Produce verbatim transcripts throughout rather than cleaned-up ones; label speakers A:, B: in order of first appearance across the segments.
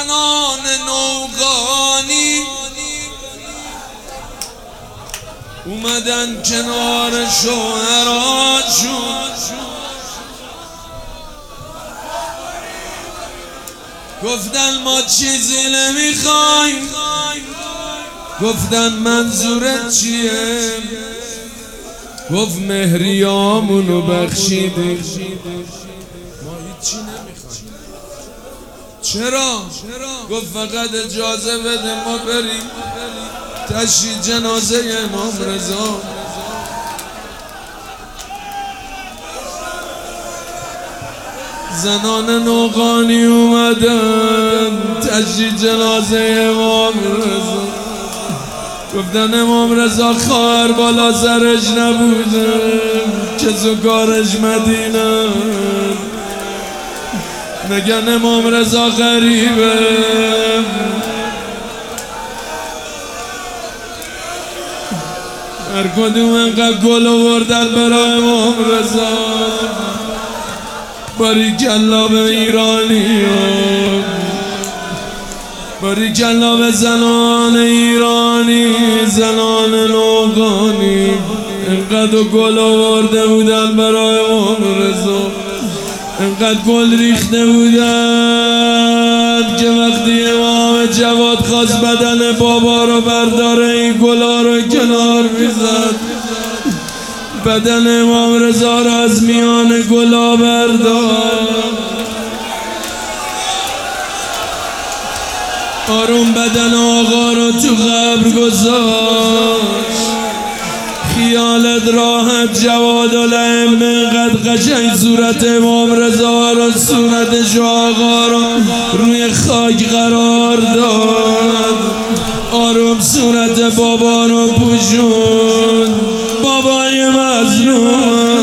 A: زنان نوقانی اومدن کنار شوهراشون، گفتن ما چیزی نمیخوایم. گفتن منظورت چیه؟ گفت مهریامونو بخشیدی، ما هیچی نمیخوایم. چرا؟ گفت فقط اجازه بده ما بریم تشییع جنازه امام رضا. زنان نوقانی اومدن تشییع جنازه امام رضا. گفتن امام رضا خواهر بالا سرش نبوده که زکارش مدینه. نگن امام رضا غریبه. هر کدوم انقدر گل آوردن برای امام رضا. باریکلا به ایرانیان، باریکلا به زنان ایرانی، زنان نوقانی. انقدر گل آورده بودن برای امام رضا، انقدر گل ریخته بودن که وقتی امام جواد خواست بدن بابا رو برداره این گلا رو کنار میزد. بدن امام رضا رو از میان گلا بردار. آروم بدن آقا رو تو قبر گذاشت. خیالت راحت جواد الائمه اینقدر قشنگ صورت امام رضا رو، صورتش آقا رو روی خاک قرار داد. آروم صورت بابا رو پوشون. بابای مظلوم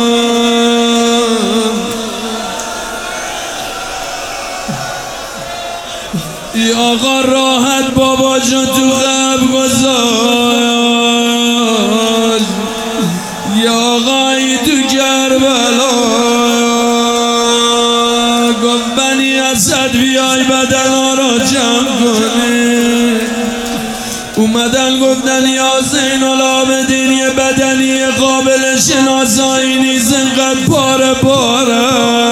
A: ای آقا راحت بابا جون تو قبر گذاشت. یا آقایی تو کربلا گفت بنی اسد بیای بدن ها را جمع کنی. اومدن گفتن یا زین العابدین یه بدنی قابل شناسایی نیست، اینقدر پاره پاره.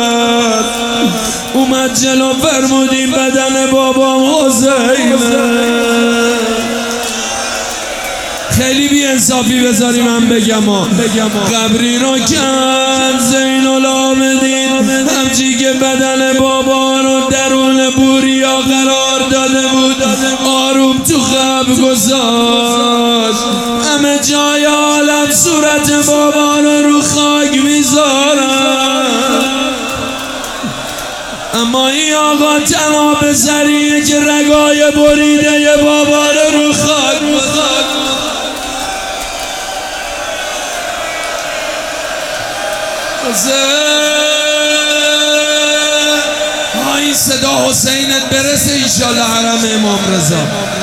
A: اومد جلو فرمودیم بدن بابام حسینه. خیلی بی انصافی بذاری من بگم ها. قبری رو کن زین العابدین همچی که بدن بابا رو درون بوریا قرار داده بود. آروم تو قبر گذاشت. همه جای عالم صورت بابا رو رو خاک میذارن، اما این آقا تنها پسریه که رگای بریده ی بابا رو رو خاک میذارن. های صدا حسینت برسه ایشالا حرم امام رضا.